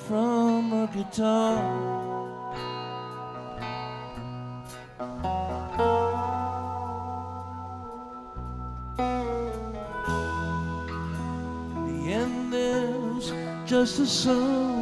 from a guitar. In the end there's just a song